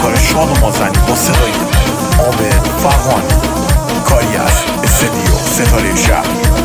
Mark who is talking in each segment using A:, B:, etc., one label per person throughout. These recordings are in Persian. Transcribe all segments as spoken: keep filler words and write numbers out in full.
A: کار شاد و مازنی با صدای عابد فرهانی، کاری از استدیو ستاره شهر.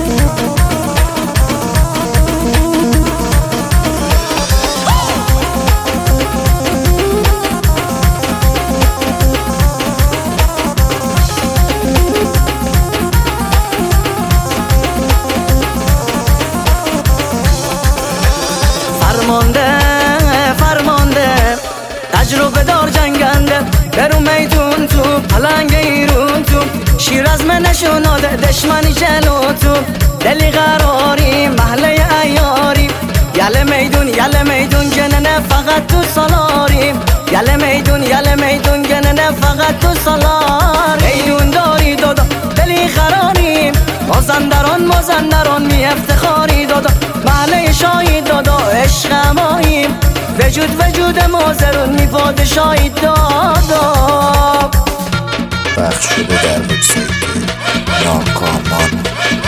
B: فرمانده فرمانده تجربه دار جنگنده، برو میدون تو پلنگ ایرون تو، شیر از من نشوناده دشمنی جلو تو، دلی قراری محله ایاری، یله میدون یله میدون گننه فقط تو سالاری، یله میدون یله میدون گننه فقط تو سالاری، میدون داری دادا دلی قراری، مازندران مازندران می افتخاری دادا، محله شاهی دادا عشق ماییم، وجود وجود مازرون می پادشاهی دادا.
C: بخش شده در وبسایت ناکامان.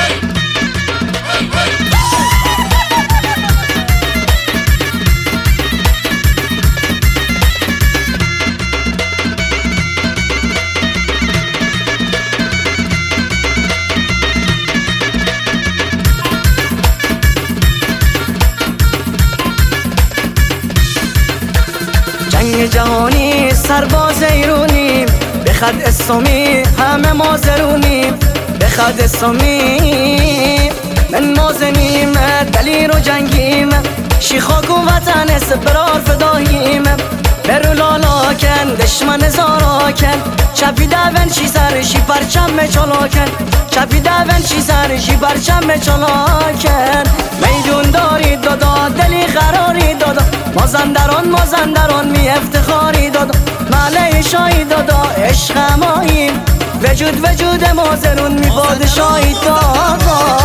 B: جنگ جهانی سرباز ایرونی، به خد اسلامی همه مازرونی، به خد اسلامی من مازنیم، دلیر و جنگیم، شیخاک و وطن سپرار فداییم، برو لالا کن دشمن زارا کن، چپی دون شی سرشی پرچم چلا کن، چپی دون شی سرشی پرچم چلا کن، میدون داری دادا دلی قراری دادا، مازندران مازندران می افتخاری دادا، محله شاهی دادا عشق ماییم، وجود وجود مازرون می پادشاهی دادا.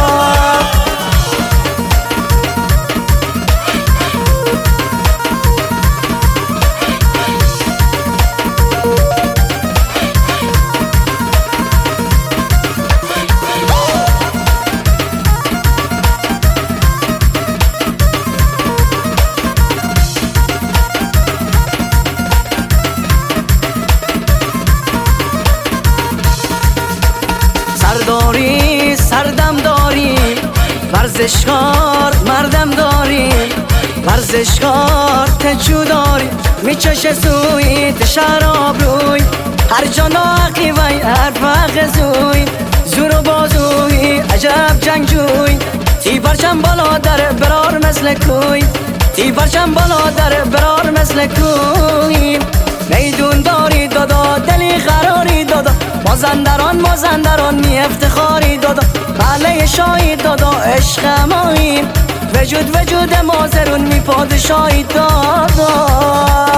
B: سرداری سردم داری، ورزشکار مردم داری، ورزشکار تجو داری، میچشه سوی تشراب روی، هر جا ناقی وی هر فق زوی، زور و بازوی عجب جنگجوی، تی پرچم بالا در برار مثل کوی، تی پرچم بالا در برار مثل کوی، میدون داری دادا دلی قراری دادا، مازندران مازندران می افتخاری دادا، محله شاهی دادا عشق ماییم، وجود وجود مازرون می پادشاهی دادا.